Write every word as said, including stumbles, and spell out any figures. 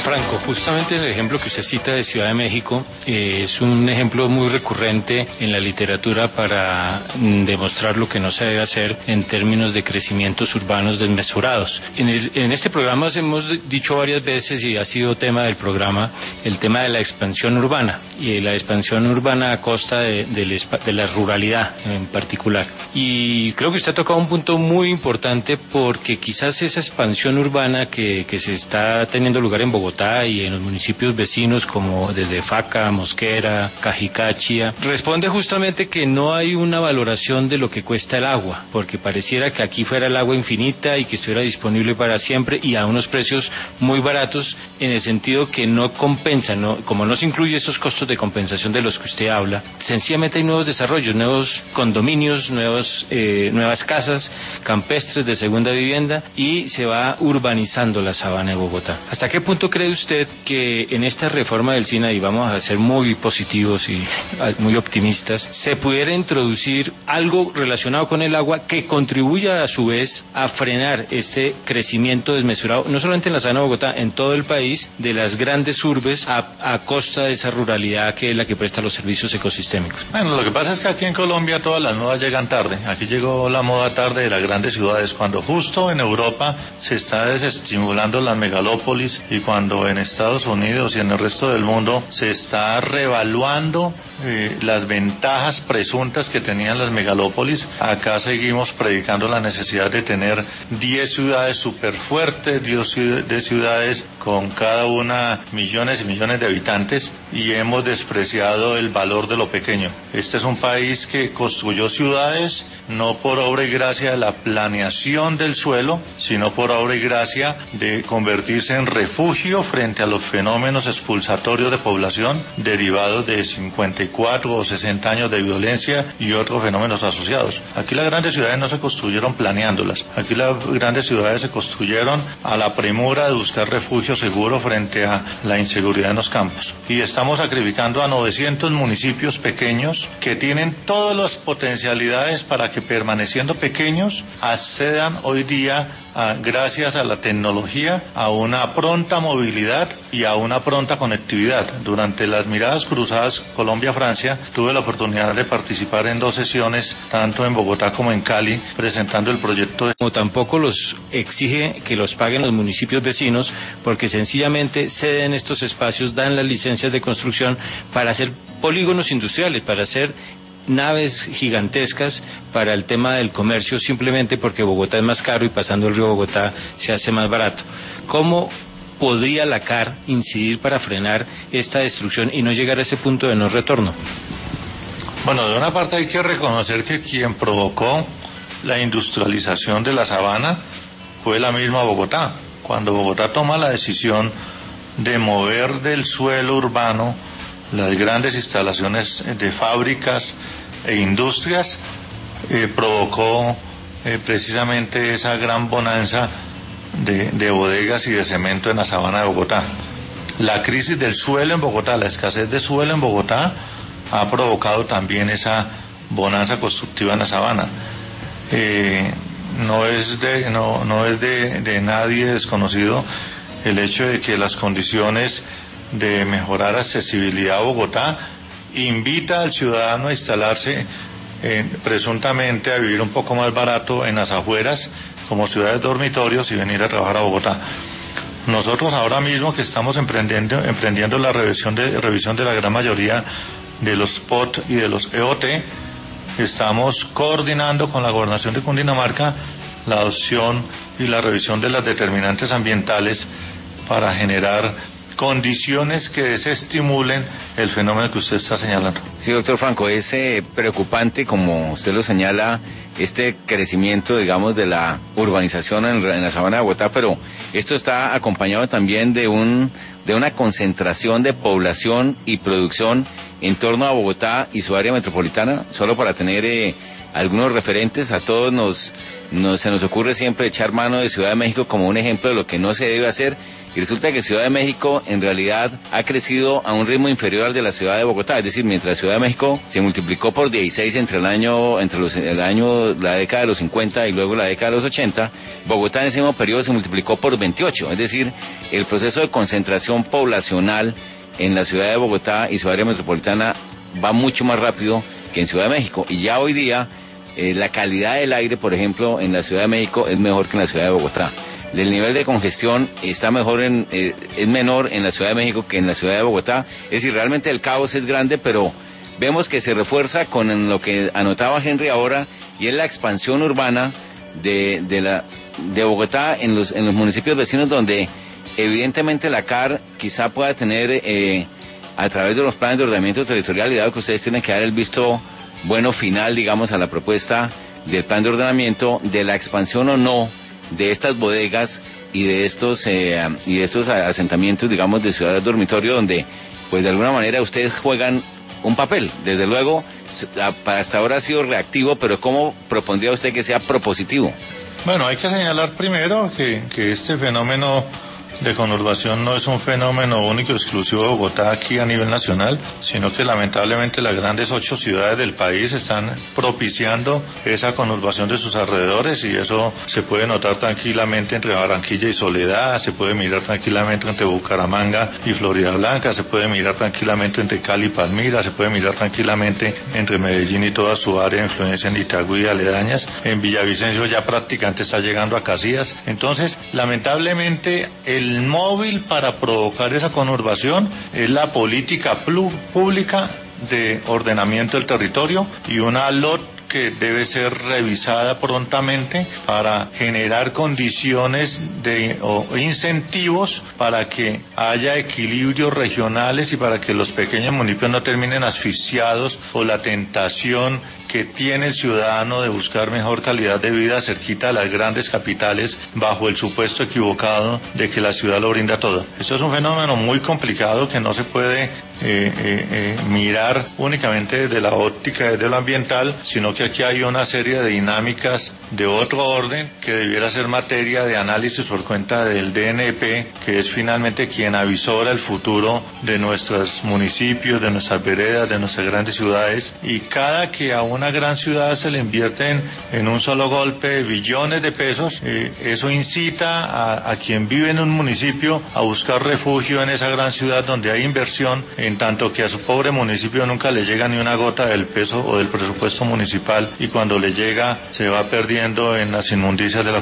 Doctor Franco, justamente el ejemplo que usted cita de Ciudad de México eh, es un ejemplo muy recurrente en la literatura para mm, demostrar lo que no se debe hacer en términos de crecimientos urbanos desmesurados. En, el, en este programa hemos dicho varias veces, y ha sido tema del programa, el tema de la expansión urbana, y la expansión urbana a costa de, de, de la ruralidad en particular. Y creo que usted ha tocado un punto muy importante, porque quizás esa expansión urbana que, que se está teniendo lugar en Bogotá y en los municipios vecinos como desde Faca, Mosquera, Cajicá, responde justamente que no hay una valoración de lo que cuesta el agua, porque pareciera que aquí fuera el agua infinita y que estuviera disponible para siempre y a unos precios muy baratos, en el sentido que no compensa, ¿no? Como no se incluye esos costos de compensación de los que usted habla, sencillamente hay nuevos desarrollos, nuevos condominios, nuevos, eh, nuevas casas campestres de segunda vivienda, y se va urbanizando la sabana de Bogotá. ¿Hasta qué punto cree usted que en esta reforma del SINA, y vamos a ser muy positivos y muy optimistas, se pudiera introducir algo relacionado con el agua que contribuya a su vez a frenar este crecimiento desmesurado, no solamente en la sabana de Bogotá, en todo el país, de las grandes urbes a, a costa de esa ruralidad que es la que presta los servicios ecosistémicos? Bueno, lo que pasa es que aquí en Colombia todas las modas llegan tarde. Aquí llegó la moda tarde de las grandes ciudades, cuando justo en Europa se está desestimulando las megalópolis, y cuando en Estados Unidos y en el resto del mundo se está revaluando eh, las ventajas presuntas que tenían las megalópolis. Acá seguimos predicando la necesidad de tener diez ciudades súper fuertes, diez ciudades con cada una millones y millones de habitantes, y hemos despreciado el valor de lo pequeño. Este es un país que construyó ciudades no por obra y gracia de la planeación del suelo, sino por obra y gracia de convertirse en refugio frente a los fenómenos expulsatorios de población derivados de cincuenta y cuatro o sesenta años de violencia y otros fenómenos asociados. Aquí las grandes ciudades no se construyeron planeándolas. Aquí las grandes ciudades se construyeron a la premura de buscar refugio seguro frente a la inseguridad en los campos. Y estamos sacrificando a novecientos municipios pequeños que tienen todas las potencialidades para que, permaneciendo pequeños, accedan hoy día, a, gracias a la tecnología, a una pronta movilidad y a una pronta conectividad. Durante las miradas cruzadas Colombia-Francia tuve la oportunidad de participar en dos sesiones, tanto en Bogotá como en Cali, presentando el proyecto de... Como tampoco los exige que los paguen los municipios vecinos, porque sencillamente ceden estos espacios, dan las licencias de construcción para hacer polígonos industriales, para hacer naves gigantescas para el tema del comercio, simplemente porque Bogotá es más caro y pasando el río Bogotá se hace más barato. ¿Cómo podría la C A R incidir para frenar esta destrucción y no llegar a ese punto de no retorno? Bueno, de una parte hay que reconocer que quien provocó la industrialización de la sabana fue la misma Bogotá. Cuando Bogotá toma la decisión de mover del suelo urbano las grandes instalaciones de fábricas e industrias, eh, provocó eh, precisamente esa gran bonanza de, de bodegas y de cemento en la sabana de Bogotá. La crisis del suelo en Bogotá, la escasez de suelo en Bogotá, ha provocado también esa bonanza constructiva en la sabana. Eh, no es de, no, no es de, de nadie desconocido el hecho de que las condiciones de mejorar accesibilidad a Bogotá invita al ciudadano a instalarse eh, presuntamente a vivir un poco más barato en las afueras como ciudades dormitorios y venir a trabajar a Bogotá. Nosotros ahora mismo que estamos emprendiendo, emprendiendo la revisión de, revisión de la gran mayoría de los P O T y de los E O T, estamos coordinando con la Gobernación de Cundinamarca la adopción y la revisión de las determinantes ambientales para generar condiciones que desestimulen el fenómeno que usted está señalando. Sí, doctor Franco, es eh, preocupante, como usted lo señala, este crecimiento, digamos, de la urbanización en, en la sabana de Bogotá, pero esto está acompañado también de un de una concentración de población y producción en torno a Bogotá y su área metropolitana. Solo para tener eh, algunos referentes. A todos nos, nos se nos ocurre siempre echar mano de Ciudad de México como un ejemplo de lo que no se debe hacer, y resulta que Ciudad de México en realidad ha crecido a un ritmo inferior al de la ciudad de Bogotá. Es decir, mientras Ciudad de México se multiplicó por dieciséis entre el año, entre los, el año, la década de los cincuenta y luego la década de los ochenta, Bogotá en ese mismo periodo se multiplicó por veintiocho. Es decir, el proceso de concentración poblacional en la ciudad de Bogotá y su área metropolitana va mucho más rápido que en Ciudad de México, y ya hoy día eh, la calidad del aire, por ejemplo, en la Ciudad de México es mejor que en la ciudad de Bogotá. El nivel de congestión está mejor en, eh, es menor en la Ciudad de México que en la ciudad de Bogotá. Es decir, realmente el caos es grande, pero vemos que se refuerza con lo que anotaba Henry ahora, y es la expansión urbana de, de, la, de Bogotá en los, en los municipios vecinos, donde evidentemente la C A R quizá pueda tener, eh, a través de los planes de ordenamiento territorial, y dado que ustedes tienen que dar el visto bueno final, digamos, a la propuesta del plan de ordenamiento, de la expansión o no de estas bodegas y de estos eh, y de estos asentamientos, digamos, de ciudades dormitorio, donde pues de alguna manera ustedes juegan un papel. Desde luego, hasta ahora ha sido reactivo, pero ¿cómo propondría usted que sea propositivo? Bueno, hay que señalar primero que, que este fenómeno de conurbación no es un fenómeno único, exclusivo de Bogotá aquí a nivel nacional, sino que lamentablemente las grandes ocho ciudades del país están propiciando esa conurbación de sus alrededores, y eso se puede notar tranquilamente entre Barranquilla y Soledad, se puede mirar tranquilamente entre Bucaramanga y Florida Blanca, se puede mirar tranquilamente entre Cali y Palmira, se puede mirar tranquilamente entre Medellín y toda su área de influencia en Itagüí y aledañas. En Villavicencio ya prácticamente está llegando a Casillas. Entonces, lamentablemente, el El móvil para provocar esa conurbación es la política pública de ordenamiento del territorio y una L O T que debe ser revisada prontamente para generar condiciones de, o incentivos para que haya equilibrios regionales y para que los pequeños municipios no terminen asfixiados por la tentación que tiene el ciudadano de buscar mejor calidad de vida cerquita de las grandes capitales, bajo el supuesto equivocado de que la ciudad lo brinda todo. Eso es un fenómeno muy complicado que no se puede eh, eh, eh, mirar únicamente desde la óptica desde lo ambiental, sino que aquí hay una serie de dinámicas de otro orden que debiera ser materia de análisis por cuenta del D N P, que es finalmente quien avisora el futuro de nuestros municipios, de nuestras veredas, de nuestras grandes ciudades, y cada que a una gran ciudad se le invierten en un solo golpe billones de pesos, eh, eso incita a, a quien vive en un municipio a buscar refugio en esa gran ciudad donde hay inversión, en tanto que a su pobre municipio nunca le llega ni una gota del peso o del presupuesto municipal, y cuando le llega se va perdiendo en las inmundicias de la